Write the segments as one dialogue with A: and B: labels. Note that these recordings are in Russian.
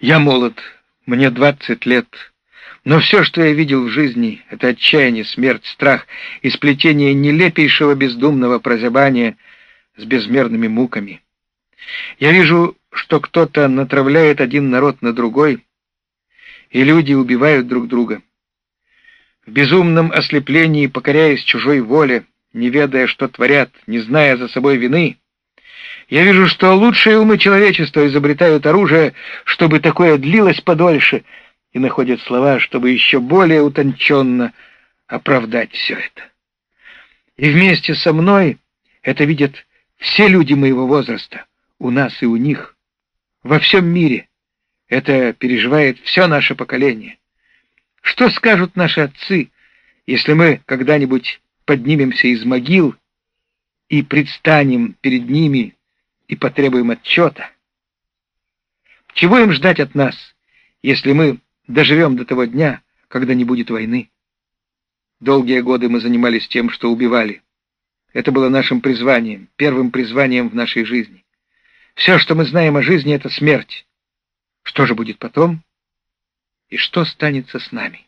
A: Я молод, мне 20 лет, но все, что я видел в жизни, это отчаяние, смерть, страх и сплетение нелепейшего бездумного прозябания с безмерными муками. Я вижу, что кто-то натравляет один народ на другой, и люди убивают друг друга. В безумном ослеплении, покоряясь чужой воле, не ведая, что творят, не зная за собой вины, я вижу, что лучшие умы человечества изобретают оружие, чтобы такое длилось подольше, и находят слова, чтобы еще более утонченно оправдать все это. И вместе со мной это видят все люди моего возраста, у нас и у них, во всем мире. Это переживает все наше поколение. Что скажут наши отцы, если мы когда-нибудь поднимемся из могил и предстанем перед ними и потребуем отчета? Чего им ждать от нас, если мы доживем до того дня, когда не будет войны? Долгие годы мы занимались тем, что убивали. Это было нашим призванием, первым призванием в нашей жизни. Все, что мы знаем о жизни, — это смерть. Что же будет потом? И что станется с нами?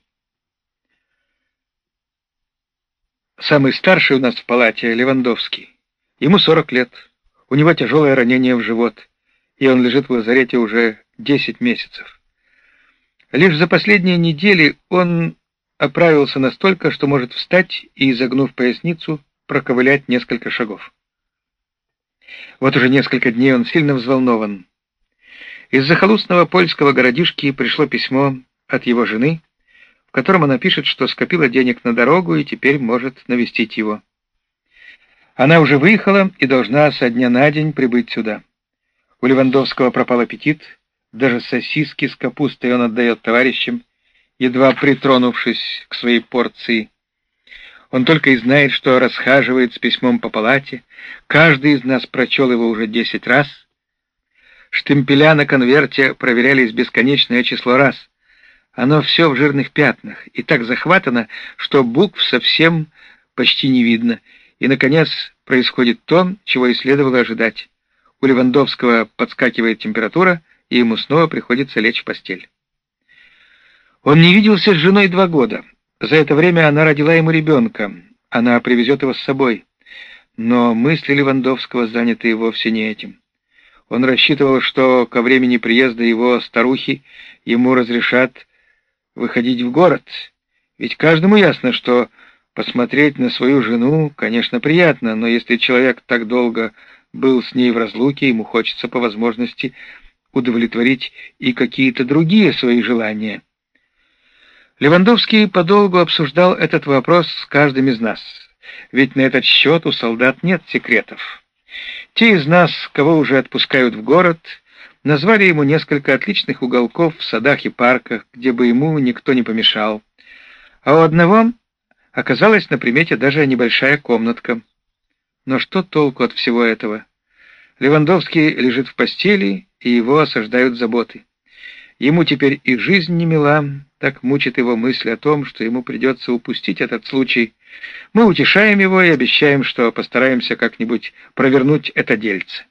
A: Самый старший у нас в палате — Левандовский. Ему 40 лет. У него тяжелое ранение в живот, и он лежит в лазарете уже 10 месяцев. Лишь за последние недели он оправился настолько, что может встать и, изогнув поясницу, проковылять несколько шагов. Вот уже несколько дней он сильно взволнован. Из захолустного польского городишки пришло письмо от его жены, в котором она пишет, что скопила денег на дорогу и теперь может навестить его. Она уже выехала и должна со дня на день прибыть сюда. У Левандовского пропал аппетит, даже сосиски с капустой он отдает товарищам, едва притронувшись к своей порции. Он только и знает, что расхаживает с письмом по палате. Каждый из нас прочел его уже 10 раз. Штемпеля на конверте проверялись бесконечное число раз. Оно все в жирных пятнах и так захватано, что букв совсем почти не видно. И, наконец, происходит то, чего и следовало ожидать. У Левандовского подскакивает температура, и ему снова приходится лечь в постель. Он не виделся с женой 2 года. За это время она родила ему ребенка. Она привезет его с собой. Но мысли Левандовского заняты вовсе не этим. Он рассчитывал, что ко времени приезда его старухи ему разрешат выходить в город. Ведь каждому ясно, что посмотреть на свою жену, конечно, приятно, но если человек так долго был с ней в разлуке, ему хочется по возможности удовлетворить и какие-то другие свои желания. Левандовский подолгу обсуждал этот вопрос с каждым из нас, ведь на этот счет у солдат нет секретов. Те из нас, кого уже отпускают в город, назвали ему несколько отличных уголков в садах и парках, где бы ему никто не помешал. А у одного оказалась на примете даже небольшая комнатка. Но что толку от всего этого? Левандовский лежит в постели, и его осаждают заботы. Ему теперь и жизнь не мила, так мучит его мысль о том, что ему придется упустить этот случай. Мы утешаем его и обещаем, что постараемся как-нибудь провернуть это дельце.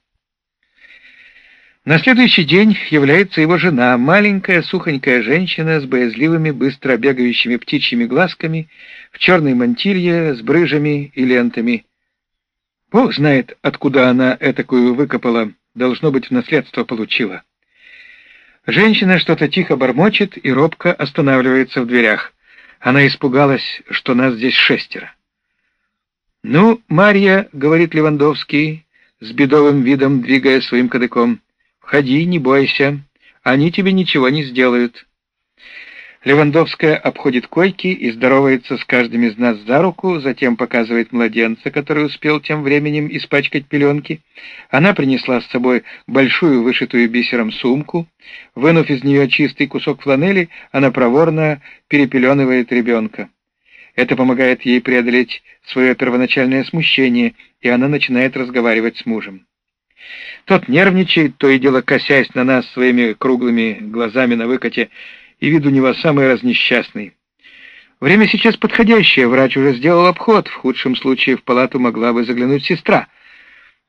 A: На следующий день является его жена, маленькая сухонькая женщина с боязливыми, быстро бегающими птичьими глазками, в черной мантилье с брыжами и лентами. Бог знает, откуда она этакую выкопала, должно быть, в наследство получила. Женщина что-то тихо бормочет и робко останавливается в дверях. Она испугалась, что нас здесь 6. «Ну, Марья, — говорит Левандовский, с бедовым видом двигая своим кадыком, — входи, не бойся, они тебе ничего не сделают». Левандовская обходит койки и здоровается с каждым из нас за руку, затем показывает младенца, который успел тем временем испачкать пеленки. Она принесла с собой большую вышитую бисером сумку. Вынув из нее чистый кусок фланели, она проворно перепеленывает ребенка. Это помогает ей преодолеть свое первоначальное смущение, и она начинает разговаривать с мужем. Тот нервничает, то и дело косясь на нас своими круглыми глазами на выкате, и вид у него самый разнесчастный. Время сейчас подходящее, врач уже сделал обход, в худшем случае в палату могла бы заглянуть сестра.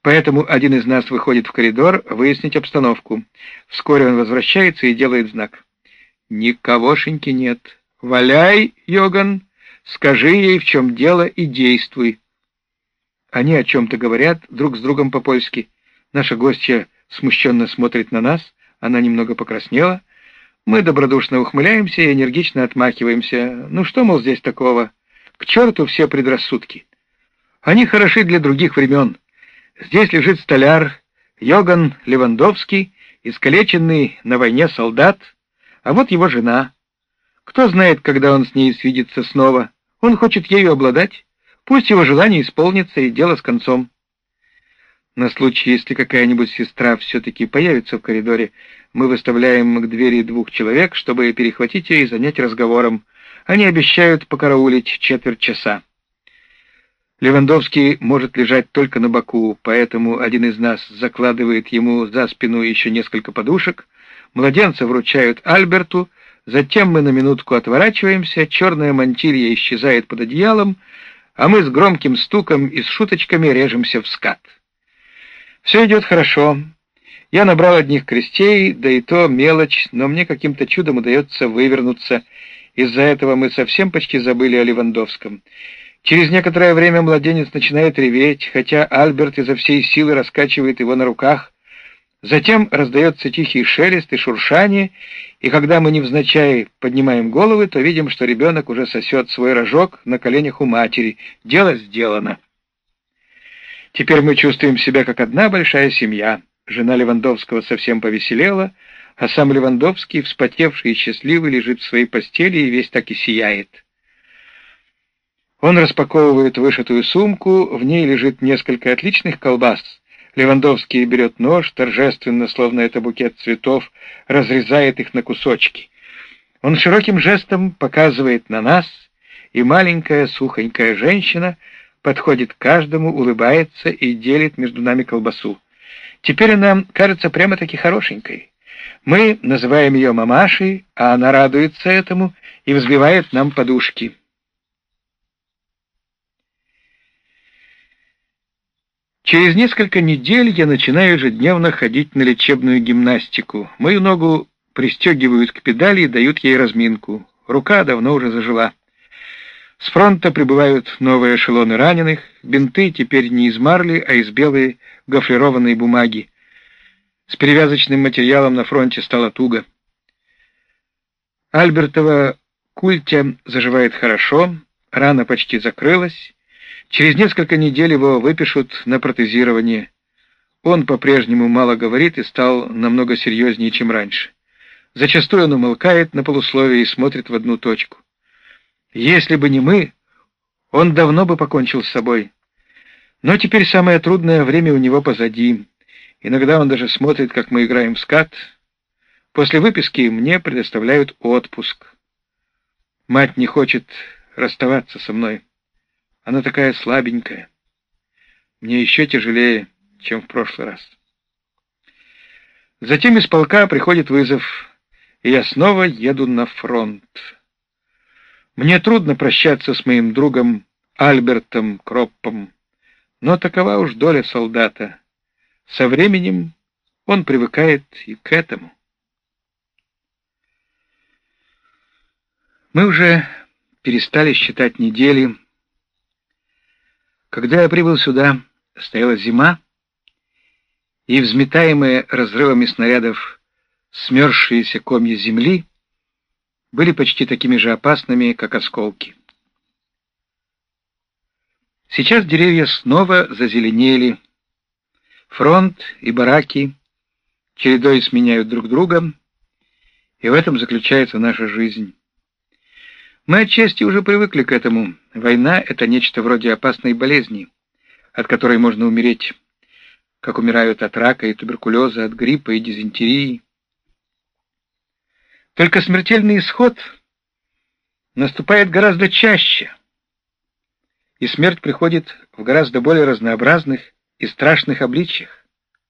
A: Поэтому один из нас выходит в коридор выяснить обстановку. Вскоре он возвращается и делает знак. «Никогошеньки нет. Валяй, Йоган, скажи ей, в чем дело, и действуй». Они о чем-то говорят друг с другом по-польски. Наша гостья смущенно смотрит на нас, она немного покраснела. Мы добродушно ухмыляемся и энергично отмахиваемся. Ну что, мол, здесь такого? К черту все предрассудки. Они хороши для других времен. Здесь лежит столяр Йоган Левандовский, искалеченный на войне солдат, а вот его жена. Кто знает, когда он с ней свидится снова. Он хочет ею обладать. Пусть его желание исполнится, и дело с концом. На случай, если какая-нибудь сестра все-таки появится в коридоре, мы выставляем к двери 2 человек, чтобы перехватить ее и занять разговором. Они обещают покараулить четверть часа. Левандовский может лежать только на боку, поэтому один из нас закладывает ему за спину еще несколько подушек, младенца вручают Альберту, затем мы на минутку отворачиваемся, черная мантилья исчезает под одеялом, а мы с громким стуком и с шуточками режемся в скат. Все идет хорошо. Я набрал одних крестей, да и то мелочь, но мне каким-то чудом удается вывернуться. Из-за этого мы совсем почти забыли о Левандовском. Через некоторое время младенец начинает реветь, хотя Альберт изо всей силы раскачивает его на руках. Затем раздается тихий шелест и шуршание, и когда мы невзначай поднимаем головы, то видим, что ребенок уже сосет свой рожок на коленях у матери. Дело сделано. Теперь мы чувствуем себя как одна большая семья. Жена Левандовского совсем повеселела, а сам Левандовский, вспотевший и счастливый, лежит в своей постели и весь так и сияет. Он распаковывает вышитую сумку, в ней лежит несколько отличных колбас. Левандовский берет нож, торжественно, словно это букет цветов, разрезает их на кусочки. Он широким жестом показывает на нас, и маленькая сухонькая женщина подходит к каждому, улыбается и делит между нами колбасу. Теперь она кажется прямо-таки хорошенькой. Мы называем ее мамашей, а она радуется этому и взбивает нам подушки. Через несколько недель я начинаю ежедневно ходить на лечебную гимнастику. Мою ногу пристегивают к педали и дают ей разминку. Рука давно уже зажила. С фронта прибывают новые эшелоны раненых. Бинты теперь не из марли, а из белой гофрированной бумаги. С перевязочным материалом на фронте стало туго. Альбертова культя заживает хорошо, рана почти закрылась. Через несколько недель его выпишут на протезирование. Он по-прежнему мало говорит и стал намного серьезнее, чем раньше. Зачастую он умолкает на полусловие и смотрит в одну точку. Если бы не мы, он давно бы покончил с собой. Но теперь самое трудное время у него позади. Иногда он даже смотрит, как мы играем в скат. После выписки мне предоставляют отпуск. Мать не хочет расставаться со мной. Она такая слабенькая. Мне еще тяжелее, чем в прошлый раз. Затем из полка приходит вызов, и я снова еду на фронт. Мне трудно прощаться с моим другом Альбертом Кроппом, но такова уж доля солдата. Со временем он привыкает и к этому. Мы уже перестали считать недели. Когда я прибыл сюда, стояла зима, и взметаемые разрывами снарядов смерзшиеся комья земли были почти такими же опасными, как осколки. Сейчас деревья снова зазеленели. Фронт и бараки чередой сменяют друг друга, и в этом заключается наша жизнь. Мы отчасти уже привыкли к этому. Война — это нечто вроде опасной болезни, от которой можно умереть, как умирают от рака и туберкулеза, от гриппа и дизентерии. Только смертельный исход наступает гораздо чаще, и смерть приходит в гораздо более разнообразных и страшных обличьях.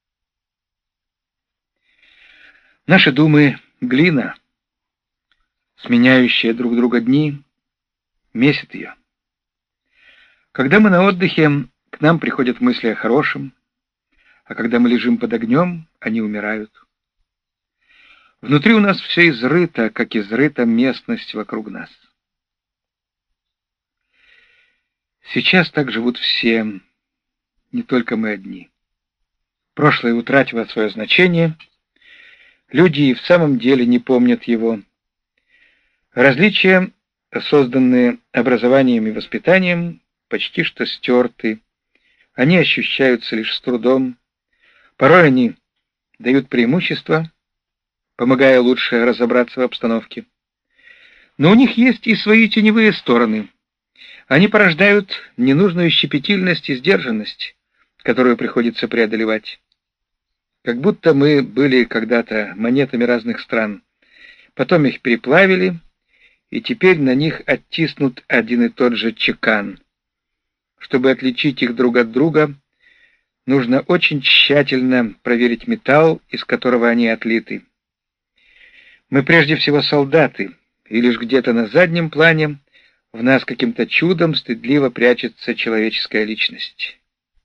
A: Наши думы — глина, сменяющие друг друга дни, месят ее. Когда мы на отдыхе, к нам приходят мысли о хорошем. а когда мы лежим под огнем, они умирают. Внутри у нас все изрыто, как изрыта местность вокруг нас. Сейчас так живут все, не только мы одни. Прошлое утратило свое значение, люди и в самом деле не помнят его. Различия, созданные образованием и воспитанием, почти что стерты. Они ощущаются лишь с трудом. Порой они дают преимущество, помогая лучше разобраться в обстановке. Но у них есть и свои теневые стороны. Они порождают ненужную щепетильность и сдержанность, которую приходится преодолевать. Как будто мы были когда-то монетами разных стран, потом их переплавили, и теперь на них оттиснут один и тот же чекан. Чтобы отличить их друг от друга, нужно очень тщательно проверить металл, из которого они отлиты. Мы прежде всего солдаты, и лишь где-то на заднем плане в нас каким-то чудом стыдливо прячется человеческая личность.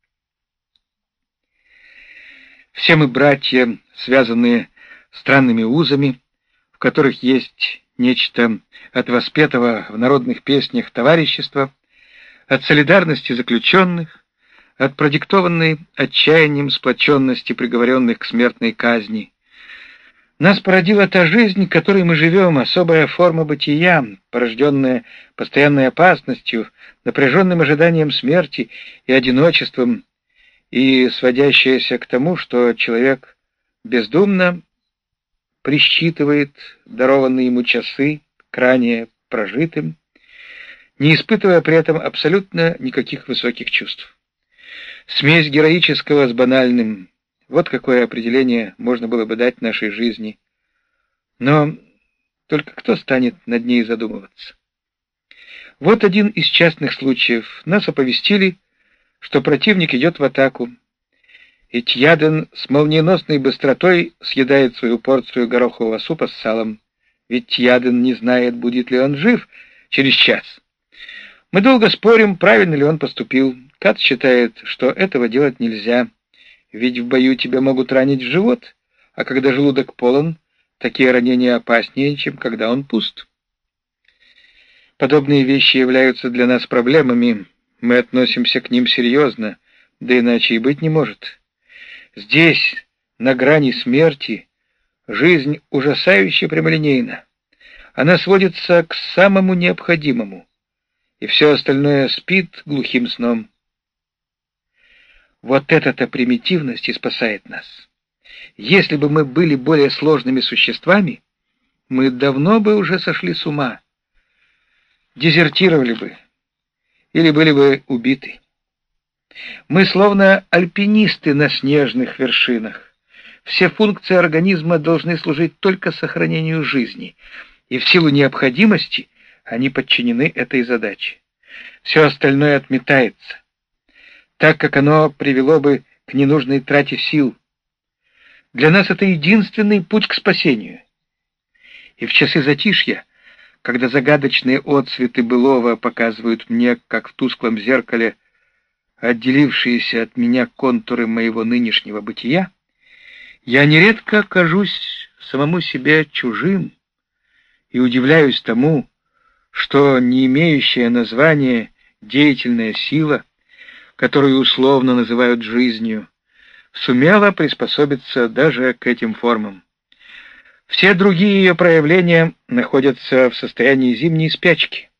A: Все мы братья, связанные странными узами, в которых есть нечто от воспетого в народных песнях товарищества, от солидарности заключенных, от продиктованной отчаянием сплоченности приговоренных к смертной казни. Нас породила та жизнь, которой мы живем, особая форма бытия, порожденная постоянной опасностью, напряженным ожиданием смерти и одиночеством, и сводящаяся к тому, что человек бездумно присчитывает дарованные ему часы к ранее прожитым, не испытывая при этом абсолютно никаких высоких чувств. Смесь героического с банальным — вот какое определение можно было бы дать нашей жизни. Но только кто станет над ней задумываться? Вот один из частных случаев. Нас оповестили, что противник идет в атаку, и Тьяден с молниеносной быстротой съедает свою порцию горохового супа с салом, ведь Тьяден не знает, будет ли он жив через час. Мы долго спорим, правильно ли он поступил. Кат считает, что этого делать нельзя, ведь в бою тебя могут ранить в живот, а когда желудок полон, такие ранения опаснее, чем когда он пуст. Подобные вещи являются для нас проблемами, мы относимся к ним серьезно, да иначе и быть не может. Здесь, на грани смерти, жизнь ужасающе прямолинейна. Она сводится к самому необходимому, и все остальное спит глухим сном. Вот эта-то примитивность и спасает нас. Если бы мы были более сложными существами, мы давно бы уже сошли с ума, дезертировали бы или были бы убиты. Мы словно альпинисты на снежных вершинах. Все функции организма должны служить только сохранению жизни, и в силу необходимости они подчинены этой задаче. Все остальное отметается, так как оно привело бы к ненужной трате сил. Для нас это единственный путь к спасению. И в часы затишья, когда загадочные отсветы былого показывают мне, как в тусклом зеркале, отделившиеся от меня контуры моего нынешнего бытия, я нередко кажусь самому себе чужим и удивляюсь тому, что не имеющая названия деятельная сила, которую условно называют жизнью, сумела приспособиться даже к этим формам. Все другие ее проявления находятся в состоянии зимней спячки.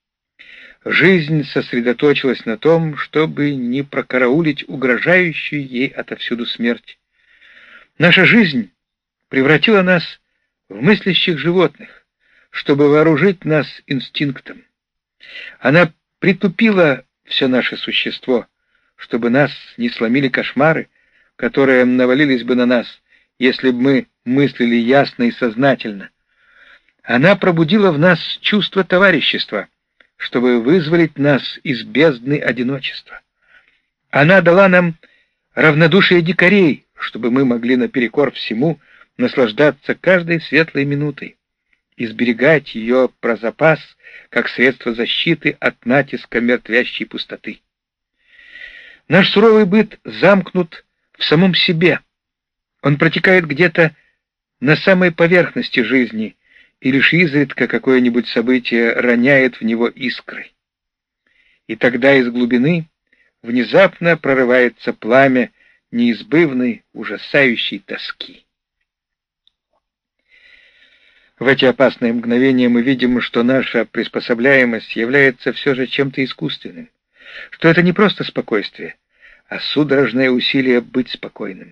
A: Жизнь сосредоточилась на том, чтобы не прокараулить угрожающую ей отовсюду смерть. Наша жизнь превратила нас в мыслящих животных, чтобы вооружить нас инстинктом. Она притупила все наше существо, чтобы нас не сломили кошмары, которые навалились бы на нас, если бы мы мыслили ясно и сознательно. Она пробудила в нас чувство товарищества, чтобы вызволить нас из бездны одиночества. Она дала нам равнодушие дикарей, чтобы мы могли наперекор всему наслаждаться каждой светлой минутой и сберегать ее про запас как средство защиты от натиска мертвящей пустоты. Наш суровый быт замкнут в самом себе. Он протекает где-то на самой поверхности жизни, и лишь изредка какое-нибудь событие роняет в него искры. И тогда из глубины внезапно прорывается пламя неизбывной, ужасающей тоски. В эти опасные мгновения мы видим, что наша приспособляемость является все же чем-то искусственным, что это не просто спокойствие, а судорожное усилие быть спокойным.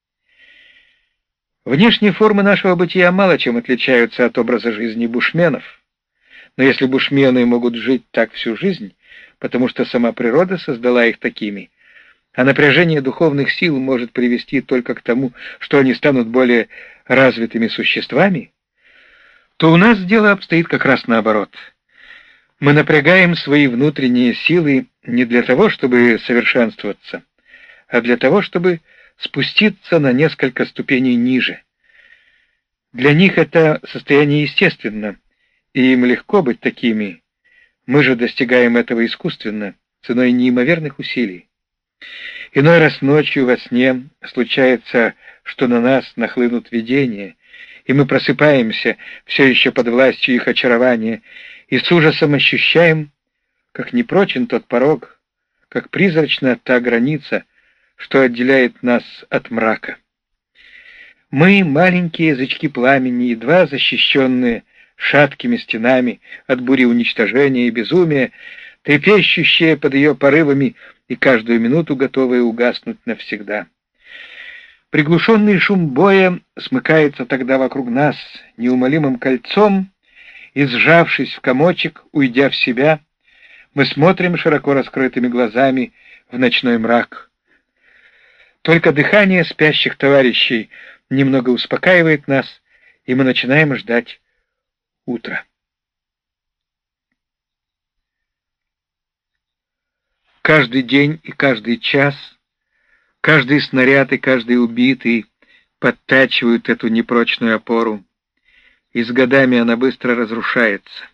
A: Внешние формы нашего бытия мало чем отличаются от образа жизни бушменов, но если бушмены могут жить так всю жизнь, потому что сама природа создала их такими, а напряжение духовных сил может привести только к тому, что они станут более развитыми существами, то у нас дело обстоит как раз наоборот. Мы напрягаем свои внутренние силы не для того, чтобы совершенствоваться, а для того, чтобы спуститься на несколько ступеней ниже. Для них это состояние естественно, и им легко быть такими. Мы же достигаем этого искусственно, ценой неимоверных усилий. Иной раз ночью во сне случается, что на нас нахлынут видения, и мы просыпаемся, все еще под властью их очарования, и с ужасом ощущаем, как непрочен тот порог, как призрачна та граница, что отделяет нас от мрака. Мы, маленькие язычки пламени, едва защищенные шаткими стенами от бури уничтожения и безумия, трепещущие под ее порывами и каждую минуту готовые угаснуть навсегда. Приглушенный шум боя смыкается тогда вокруг нас неумолимым кольцом, и, сжавшись в комочек, уйдя в себя, мы смотрим широко раскрытыми глазами в ночной мрак. Только дыхание спящих товарищей немного успокаивает нас, и мы начинаем ждать утра. Каждый день и каждый час, каждый снаряд и каждый убитый подтачивают эту непрочную опору, и с годами она быстро разрушается.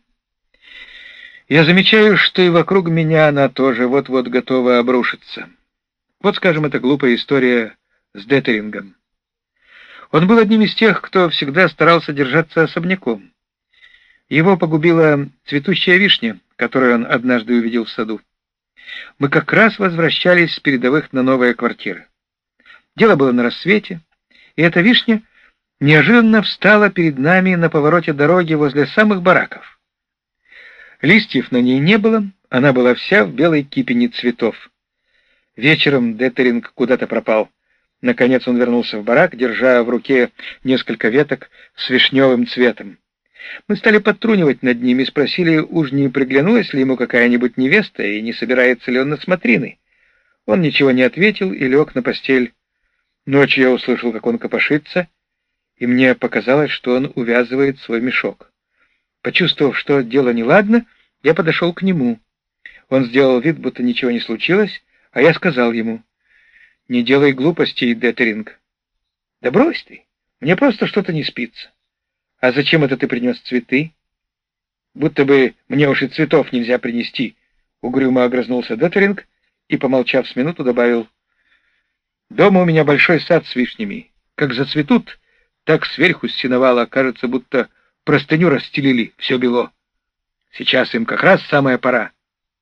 A: Я замечаю, что и вокруг меня она тоже вот-вот готова обрушиться. Вот, скажем, эта глупая история с Деттерингом. Он был одним из тех, кто всегда старался держаться особняком. Его погубила цветущая вишня, которую он однажды увидел в саду. Мы как раз возвращались с передовых на новые квартиры. Дело было на рассвете, и эта вишня неожиданно встала перед нами на повороте дороги возле самых бараков. Листьев на ней не было, она была вся в белой кипени цветов. Вечером Деттеринг куда-то пропал. Наконец он вернулся в барак, держа в руке несколько веток с вишневым цветом. Мы стали подтрунивать над ним и спросили, уж не приглянулась ли ему какая-нибудь невеста и не собирается ли он на смотрины. Он ничего не ответил и лег на постель. Ночью я услышал, как он копошится, и мне показалось, что он увязывает свой мешок. Почувствовав, что дело неладно, я подошел к нему. Он сделал вид, будто ничего не случилось, а я сказал ему: «Не делай глупостей, Деттеринг». «Да брось ты, мне просто что-то не спится». «А зачем это ты принес цветы?» «Будто бы мне уж и цветов нельзя принести», — угрюмо огрызнулся Деттеринг и, помолчав с минуту, добавил: «Дома у меня большой сад с вишнями. Как зацветут, так сверху с сеновала кажется, будто простыню расстелили, все бело. Сейчас им как раз самая пора.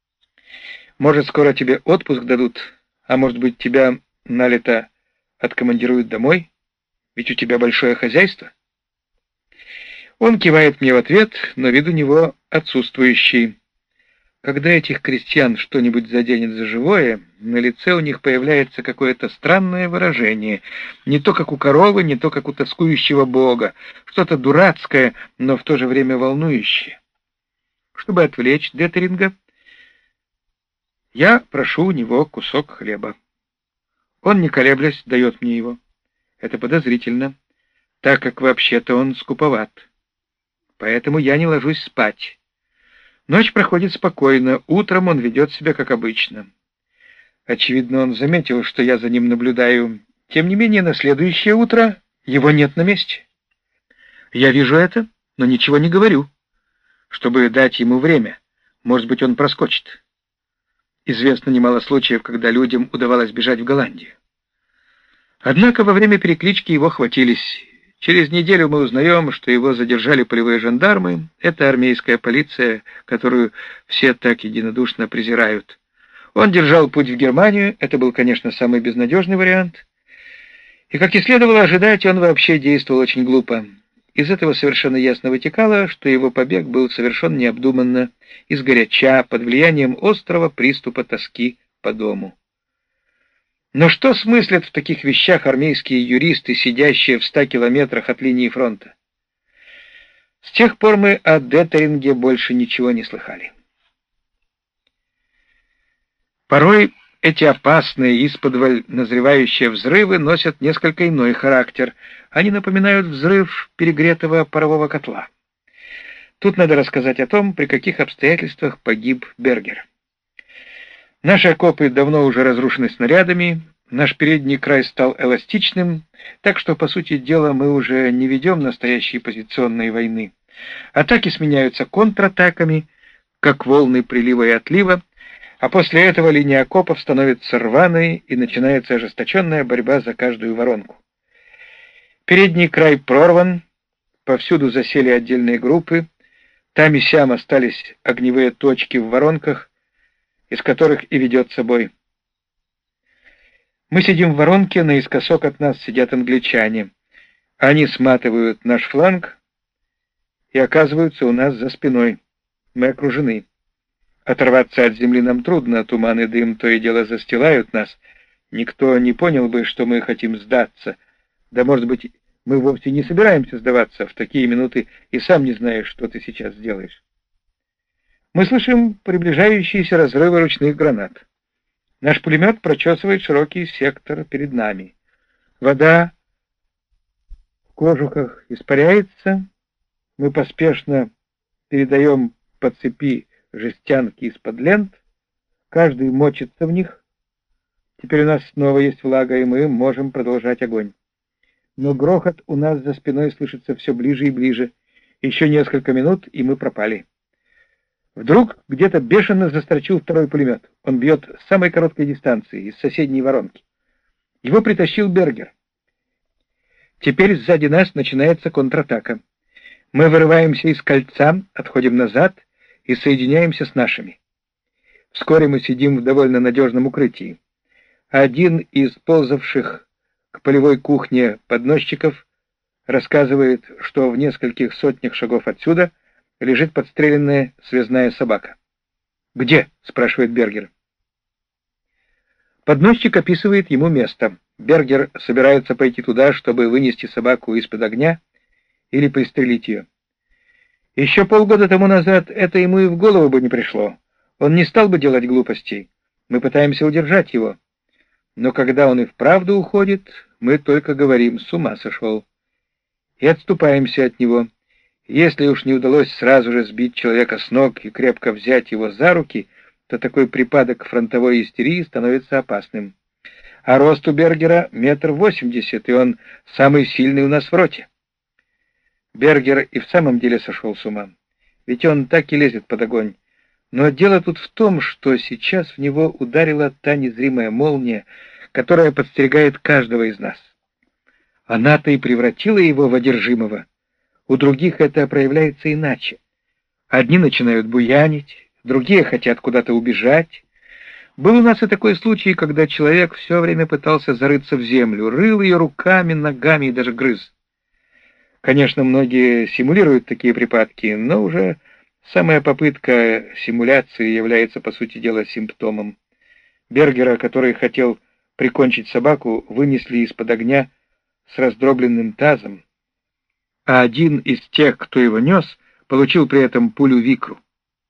A: Может, скоро тебе отпуск дадут, а может быть, тебя на лето откомандируют домой? Ведь у тебя большое хозяйство». Он кивает мне в ответ, но вид у него отсутствующий. Когда этих крестьян что-нибудь заденет за живое, на лице у них появляется какое-то странное выражение, не то как у коровы, не то как у тоскующего бога, что-то дурацкое, но в то же время волнующее. Чтобы отвлечь Деттеринга, я прошу у него кусок хлеба. Он, не колеблясь, дает мне его. Это подозрительно, так как вообще-то он скуповат. Поэтому я не ложусь спать. Ночь проходит спокойно, утром он ведет себя как обычно. Очевидно, он заметил, что я за ним наблюдаю. Тем не менее, на следующее утро его нет на месте. Я вижу это, но ничего не говорю, чтобы дать ему время. Может быть, он проскочит. Известно немало случаев, когда людям удавалось бежать в Голландию. Однако во время переклички его хватились. Через неделю мы узнаем, что его задержали полевые жандармы. Это армейская полиция, которую все так единодушно презирают. Он держал путь в Германию. Это был, конечно, самый безнадежный вариант. И, как и следовало ожидать, он вообще действовал очень глупо. Из этого совершенно ясно вытекало, что его побег был совершен необдуманно, изгоряча, под влиянием острого приступа тоски по дому. Но что смыслят в таких вещах армейские юристы, сидящие в 100 километрах от линии фронта? С тех пор мы о Деттеринге больше ничего не слыхали. Порой эти опасные, исподволь назревающие взрывы носят несколько иной характер. Они напоминают взрыв перегретого парового котла. Тут надо рассказать о том, при каких обстоятельствах погиб Бергер. Наши окопы давно уже разрушены снарядами, наш передний край стал эластичным, так что, по сути дела, мы уже не ведем настоящей позиционной войны. Атаки сменяются контратаками, как волны прилива и отлива, а после этого линия окопов становится рваной и начинается ожесточенная борьба за каждую воронку. Передний край прорван, повсюду засели отдельные группы, там и сям остались огневые точки в воронках, из которых и ведется бой. Мы сидим в воронке, наискосок от нас сидят англичане. Они сматывают наш фланг и оказываются у нас за спиной. Мы окружены. Оторваться от земли нам трудно, туман и дым то и дело застилают нас. Никто не понял бы, что мы хотим сдаться. Да, может быть, мы вовсе не собираемся сдаваться. В такие минуты и сам не знаешь, что ты сейчас сделаешь. Мы слышим приближающиеся разрывы ручных гранат. Наш пулемет прочесывает широкий сектор перед нами. Вода в кожухах испаряется. Мы поспешно передаем по цепи жестянки из-под лент. Каждый мочится в них. Теперь у нас снова есть влага, и мы можем продолжать огонь. Но грохот у нас за спиной слышится все ближе и ближе. Еще несколько минут, и мы пропали. Вдруг где-то бешено застрочил второй пулемет. Он бьет с самой короткой дистанции, из соседней воронки. Его притащил Бергер. Теперь сзади нас начинается контратака. Мы вырываемся из кольца, отходим назад и соединяемся с нашими. Вскоре мы сидим в довольно надежном укрытии. Один из ползавших к полевой кухне подносчиков рассказывает, что в нескольких сотнях шагов отсюда лежит подстреленная связная собака. «Где?» — спрашивает Бергер. Подносчик описывает ему место. Бергер собирается пойти туда, чтобы вынести собаку из-под огня или пристрелить ее. Еще полгода тому назад это ему и в голову бы не пришло. Он не стал бы делать глупостей. Мы пытаемся удержать его. Но когда он и вправду уходит, мы только говорим: с ума сошел. И отступаемся от него. Если уж не удалось сразу же сбить человека с ног и крепко взять его за руки, то такой припадок фронтовой истерии становится опасным. А рост у Бергера 1,80 м, и он самый сильный у нас в роте. Бергер и в самом деле сошел с ума, ведь он так и лезет под огонь. Но дело тут в том, что сейчас в него ударила та незримая молния, которая подстерегает каждого из нас. Она-то и превратила его в одержимого. У других это проявляется иначе. Одни начинают буянить, другие хотят куда-то убежать. Был у нас и такой случай, когда человек все время пытался зарыться в землю, рыл ее руками, ногами и даже грыз. Конечно, многие симулируют такие припадки, но уже самая попытка симуляции является, по сути дела, симптомом. Бергера, который хотел прикончить собаку, вынесли из-под огня с раздробленным тазом, а один из тех, кто его нес, получил при этом пулю в икру.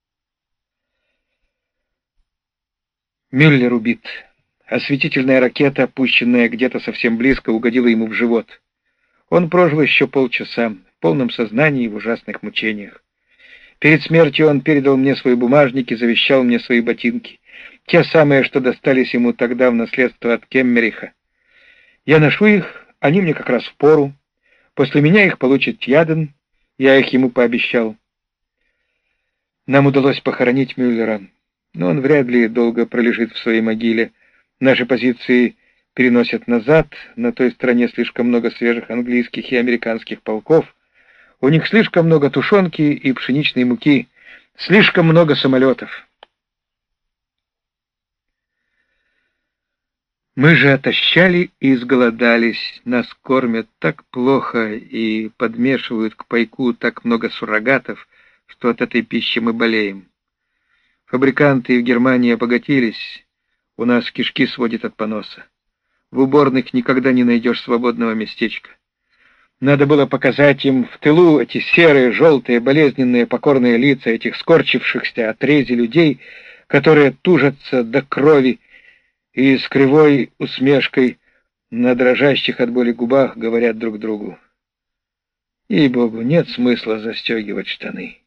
A: Мюллер убит. Осветительная ракета, пущенная где-то совсем близко, угодила ему в живот. Он прожил еще полчаса, в полном сознании и в ужасных мучениях. Перед смертью он передал мне свои бумажники, завещал мне свои ботинки. Те самые, что достались ему тогда в наследство от Кеммериха. Я ношу их, они мне как раз впору. После меня их получит Яден, я их ему пообещал. Нам удалось похоронить Мюллера, но он вряд ли долго пролежит в своей могиле. Наши позиции переносят назад, на той стороне слишком много свежих английских и американских полков, у них слишком много тушенки и пшеничной муки, слишком много самолетов. Мы же отощали и изголодались, нас кормят так плохо и подмешивают к пайку так много суррогатов, что от этой пищи мы болеем. Фабриканты в Германии обогатились, у нас кишки сводит от поноса. В уборных никогда не найдешь свободного местечка. Надо было показать им в тылу эти серые, желтые, болезненные, покорные лица этих скорчившихся от рези людей, которые тужатся до крови и с кривой усмешкой на дрожащих от боли губах говорят друг другу: «Ей-богу, нет смысла застегивать штаны».